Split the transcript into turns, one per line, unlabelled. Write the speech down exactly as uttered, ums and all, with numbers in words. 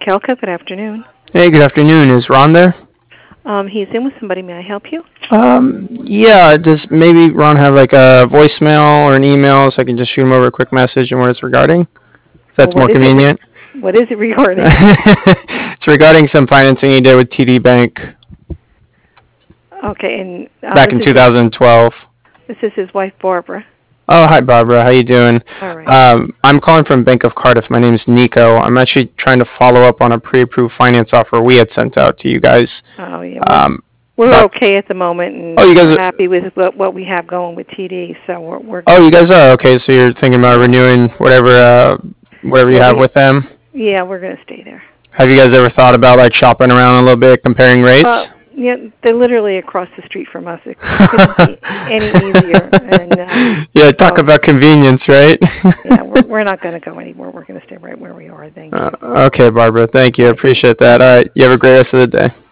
Kelka. Good afternoon.
Hey, good afternoon. Is Ron there?
Um, he's in with somebody. May I help you?
Um, yeah, does maybe Ron have like a voicemail or an email so I can just shoot him over a quick message and what it's regarding? If
Well,
that's
what
more
is it?
convenient.
Re- what is it regarding?
It's regarding some financing he did with T D Bank
Okay, and uh,
back
this
in
is his,
twenty twelve.
this is his wife Barbara.
Oh, hi Barbara. How you doing?
All right.
Um, I'm calling from Bank of Cardiff. My name is Nico. I'm actually trying to follow up on a pre-approved finance offer we had sent out to you guys.
Oh yeah, we're
Um,
we're
but
okay at the moment, and
oh, you guys
we're
are
happy with what, what we have going with T D. So we're we're
oh,
good.
you guys are okay. So you're thinking about renewing whatever uh, whatever you
Well,
have
we
with them.
yeah, we're gonna stay there.
Have you guys ever thought about like shopping around a little bit, comparing
Uh,
rates?
yeah, they're literally across the street from us. It couldn't be any easier. And um,
Yeah, talk
so
about convenience, right?
yeah, we're we're not gonna go anywhere. We're gonna stay right where we are. Thank
uh,
you.
okay, Barbara. Thank you. I
Thank you.
appreciate that. All right. You have a great rest of the day.